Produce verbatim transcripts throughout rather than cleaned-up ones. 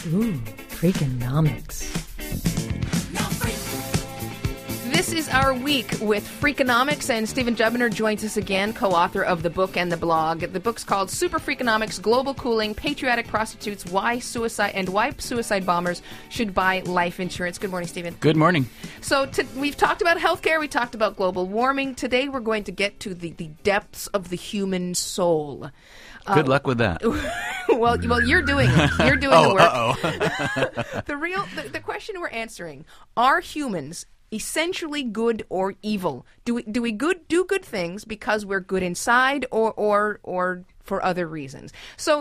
Ooh, Freakonomics. This is our week with Freakonomics, and Stephen Jubiner joins us again, co-author of the book and the blog. The book's called Super Freakonomics: Global Cooling, Patriotic Prostitutes, Why Suicide and Why Suicide Bombers Should Buy Life Insurance. Good morning, Stephen. Good morning. So to, we've talked about healthcare, we talked about global warming. Today we're going to get to the, the depths of the human soul. Good uh, luck with that. well, well, you're doing it. You're doing oh, the work. Uh-oh. the real, the, the question we're answering: are humans essentially good or evil? Do we do we good do good things because we're good inside, or or or for other reasons? So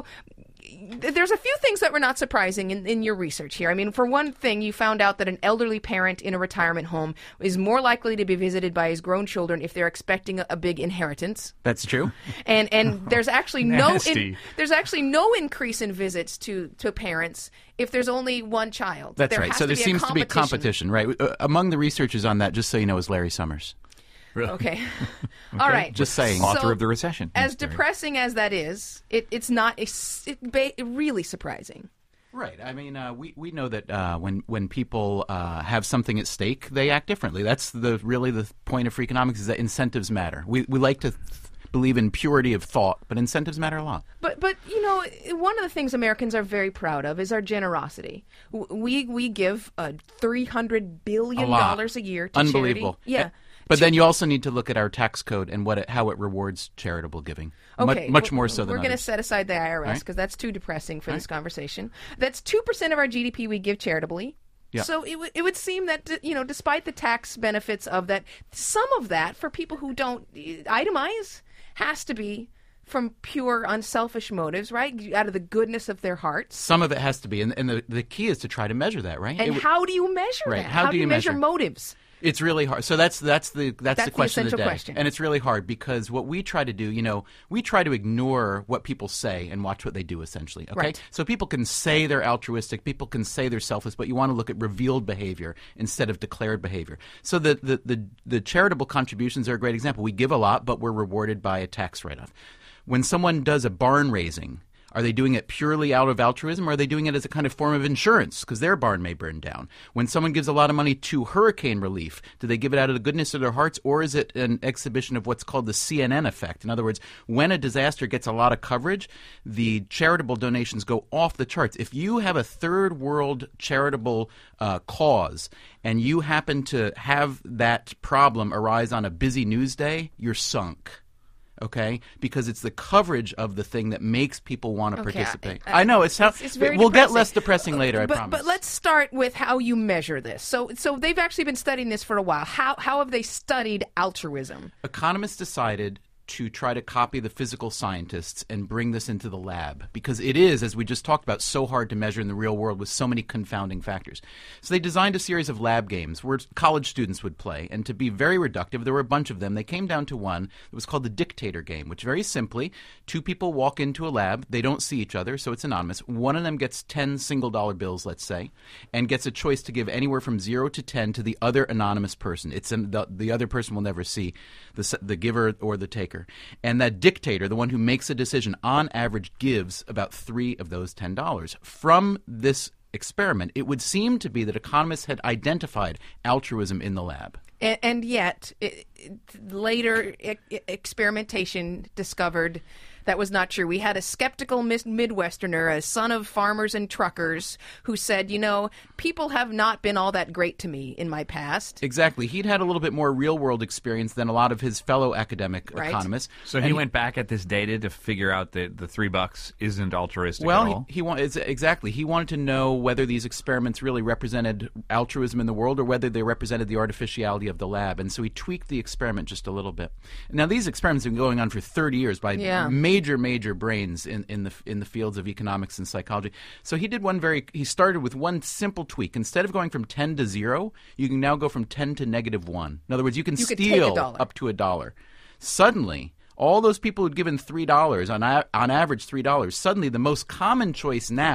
th- there's a few things that were not surprising in, in your research here. I mean, for one thing, you found out that an elderly parent in a retirement home is more likely to be visited by his grown children if they're expecting a, a big inheritance. That's true. And and there's actually no Nasty. in, there's actually no increase in visits to, to parents if there's only one child. That's there right. has So to there be a seems to be competition, right? Uh, among the researchers on that, just so you know, is Larry Summers. Really? Okay. All right. Just saying. Author So, of The Recession. As Yes, Larry. depressing as that is, it, it's not it's it ba- really surprising. Right. I mean, uh, we we know that uh, when when people uh, have something at stake, they act differently. That's the really the point of Freakonomics, is that incentives matter. We we like to th- believe in purity of thought, but incentives matter a lot. But but you know, one of the things Americans are very proud of is our generosity. W- We we give uh, three hundred billion A lot. dollars a year to Unbelievable. charity. Yeah. Uh, But then you also need to look at our tax code and what it, how it rewards charitable giving. Okay, much, much w- more so than we're going to others. set aside the I R S Right. because that's too depressing for Right. this conversation. That's two percent of our G D P we give charitably. Yeah. So it, w- it would seem that, you know, despite the tax benefits of that, some of that for people who don't uh, itemize has to be from pure unselfish motives, right? Out of the goodness of their hearts. Some of it has to be, and, and the, the key is to try to measure that, right? And It w- how do you measure Right. that? How do do you you measure measure? motives? It's really hard. So that's that's the that's, That's the the question of the essential day, question. and it's really hard because what we try to do, you know, we try to ignore what people say and watch what they do. Essentially, okay. Right. So people can say they're altruistic, people can say they're selfless, but you want to look at revealed behavior instead of declared behavior. So the the the, the charitable contributions are a great example. We give a lot, but we're rewarded by a tax write-off. When someone does a barn raising, are they doing it purely out of altruism, or are they doing it as a kind of form of insurance because their barn may burn down? When someone gives a lot of money to hurricane relief, do they give it out of the goodness of their hearts, or is it an exhibition of what's called the C N N effect? In other words, when a disaster gets a lot of coverage, the charitable donations go off the charts. If you have a third world charitable uh, cause and you happen to have that problem arise on a busy news day, you're sunk. Okay, because it's the coverage of the thing that makes people want to Okay, participate. I- I- I, know it's how It's- it's very we'll get depressing. less depressing later. I but, promise. But let's start with how you measure this. So, so they've actually been studying this for a while. How how have they studied altruism? Economists decided to try to copy the physical scientists and bring this into the lab because it is, as we just talked about, so hard to measure in the real world with so many confounding factors. So they designed a series of lab games where college students would play, and to be very reductive, there were a bunch of them. They came down to one that was called the dictator game, which very simply, two people walk into a lab, they don't see each other, so it's anonymous. One of them gets ten single dollar bills, let's say, and gets a choice to give anywhere from zero to ten to the other anonymous person. It's an, the, the other person will never see the, the giver or the taker. And that dictator, the one who makes a decision, on average gives about three of those ten dollars. From this experiment, it would seem to be that economists had identified altruism in the lab. And, and yet, it, it, later e- experimentation discovered that was not true. We had a skeptical mis- Midwesterner, a son of farmers and truckers, who said, you know, people have not been all that great to me in my past. Exactly. He'd had a little bit more real-world experience than a lot of his fellow academic Right. economists. So And he went back at this data to figure out that the three bucks isn't altruistic Well, at all? he, he wanted exactly. He wanted to know whether these experiments really represented altruism in the world or whether they represented the artificiality of the lab. And so he tweaked the experiment just a little bit. Now, these experiments have been going on for thirty years by Yeah. major, major brains in, in the in the fields of economics and psychology. So he did one very. He started with one simple tweak. Instead of going from ten to zero, you can now go from ten to negative one. In other words, you can You could take a steal dollar. up to a dollar. Suddenly, all those people who'd given three dollars on a- on average three dollars. Suddenly, the most common choice now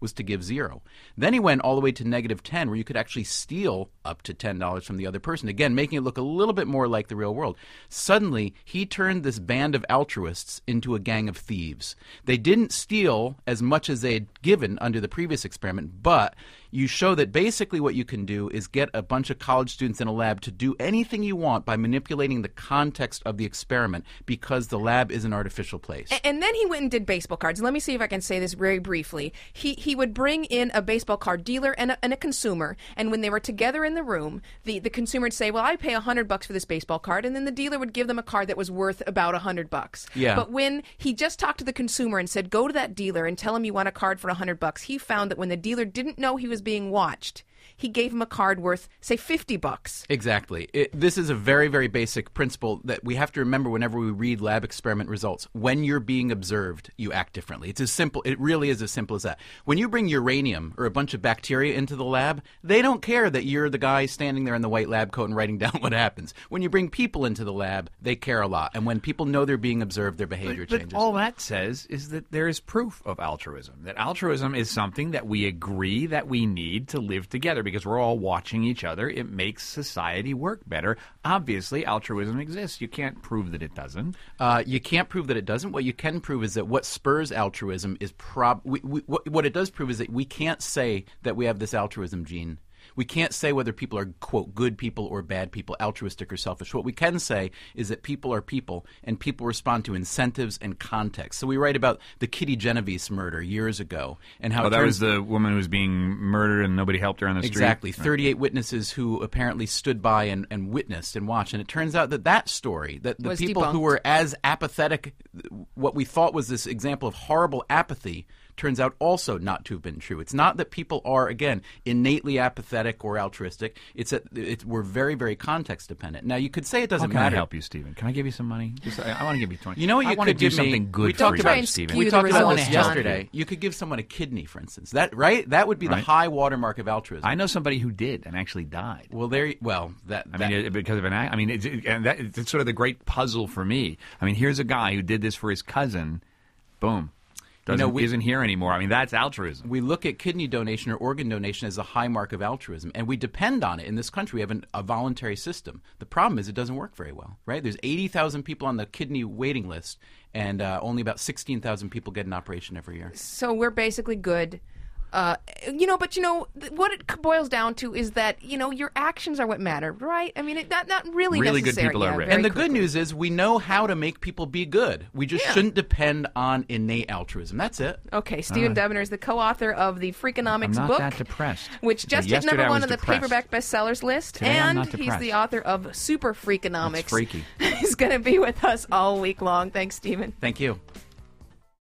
was to give zero. Then he went all the way to negative ten, where you could actually steal up to ten dollars from the other person, again, making it look a little bit more like the real world. Suddenly, he turned this band of altruists into a gang of thieves. They didn't steal as much as they had given under the previous experiment, but you show that basically what you can do is get a bunch of college students in a lab to do anything you want by manipulating the context of the experiment, because the lab is an artificial place. And, and then he went and did baseball cards. Let me see if I can say this very briefly. He he would bring in a baseball card dealer and a, and a consumer, and when they were together in the room, the, the consumer would say, well, I pay one hundred bucks for this baseball card, and then the dealer would give them a card that was worth about one hundred bucks. Yeah. But when he just talked to the consumer and said, go to that dealer and tell him you want a card for one hundred bucks, he found that when the dealer didn't know he was being watched, he gave him a card worth, say, fifty bucks. Exactly. It, this is a very, very basic principle that we have to remember whenever we read lab experiment results. When you're being observed, you act differently. It's as simple. It really is as simple as that. When you bring uranium or a bunch of bacteria into the lab, they don't care that you're the guy standing there in the white lab coat and writing down what happens. When you bring people into the lab, they care a lot. And when people know they're being observed, their behavior But, but changes. all that says is that there is proof of altruism, that altruism is something that we agree that we need to live together because we're all watching each other. It makes society work better. Obviously, altruism exists. You can't prove that it doesn't. Uh, you can't prove that it doesn't. What you can prove is that what spurs altruism is prob. We, we, what, what it does prove is that we can't say that we have this altruism gene. We can't say whether people are, quote, good people or bad people, altruistic or selfish. What we can say is that people are people, and people respond to incentives and context. So we write about the Kitty Genovese murder years ago, and how Oh, it that turns was the woman who was being murdered and nobody helped her on the street? Exactly. thirty-eight witnesses who apparently stood by and, and witnessed and watched. And it turns out that that story, that the Was people who debunked. were as apathetic, what we thought was this example of horrible apathy, turns out also not to have been true. It's not that people are, again, innately apathetic or altruistic. It's that it, we're very, very context dependent. Now, you could say it How doesn't can matter. I help you, Stephen? Can I give you some money? Just, I, I want to give you twenty. You know what I you want to could do give me? something good We for talked you, about and Stephen. skew We the talked about results, this John. yesterday. You could give someone a kidney, for instance. That right? That would be the Right. high watermark of altruism. I know somebody who did and actually died. Well, there. Well, that. I that mean, it, because of an act. I mean, it's, it, and that, it's sort of the great puzzle for me. I mean, here's a guy who did this for his cousin. Boom. Doesn't, You know, we- isn't here anymore. I mean, that's altruism. we look at kidney donation or organ donation as a high mark of altruism, and we depend on it. In this country, we have an, a voluntary system. The problem is it doesn't work very well, right? There's eighty thousand people on the kidney waiting list, and uh, only about sixteen thousand people get an operation every year. So we're basically good. Uh, you know, but you know th- what it c- boils down to is that you know your actions are what matter, right? I mean, it, not not really. Really good necessary, people are yeah, rich. very And the quickly. good news is we know how to make people be good. We just Yeah. shouldn't depend on innate altruism. That's it. Okay, Stephen Devener is the co-author of the Freakonomics I'm not book, that depressed. which But just hit yesterday number I one was on the depressed. paperback bestsellers list, Today I'm and not he's depressed. the author of Super Freakonomics. That's freaky. He's going to be with us all week long. Thanks, Stephen. Thank you.